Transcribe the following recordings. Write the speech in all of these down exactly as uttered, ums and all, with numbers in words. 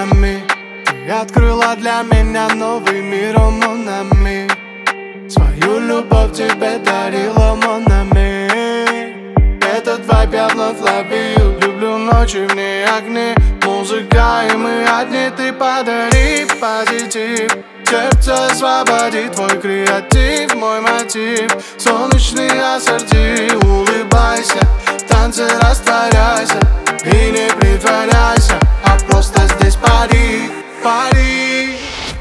Монами. Ты открыла для меня новый мир, о Монами. Свою любовь тебе дарила Монами. Этот вайб я вновь ловил. Люблю ночи, в ней огни, музыка и мы одни. Ты подари позитив, сердце освободи, твой креатив, мой мотив. Солнечный ассорти, улыбайся, в танце растворяйся и не притворяйся, а просто здесь пари, пари.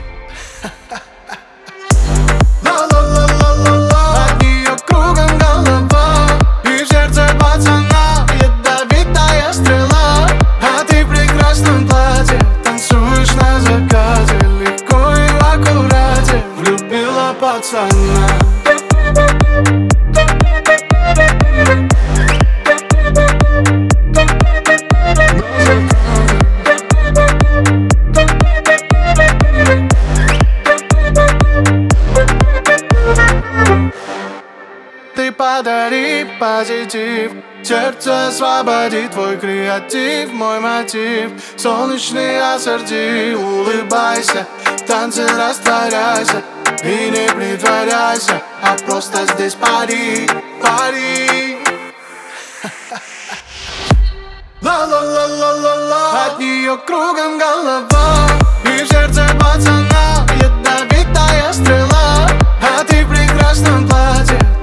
Ла-ла-ла-ла-ла-ла, от нее кругом голова, и в сердце пацана ядовитая стрела. А ты в прекрасном платье танцуешь на закате, легко и в аккурате влюбила пацана. Ты подари позитив, сердце освободи, твой креатив, мой мотив. Солнечный ассорти, улыбайся, в танце растворяйся и не притворяйся, а просто здесь пари, пари. Ла-ла-ла-ла-ла-ла, от нее кругом голова, и в сердце пацана ядовитая стрела. А ты в прекрасном платье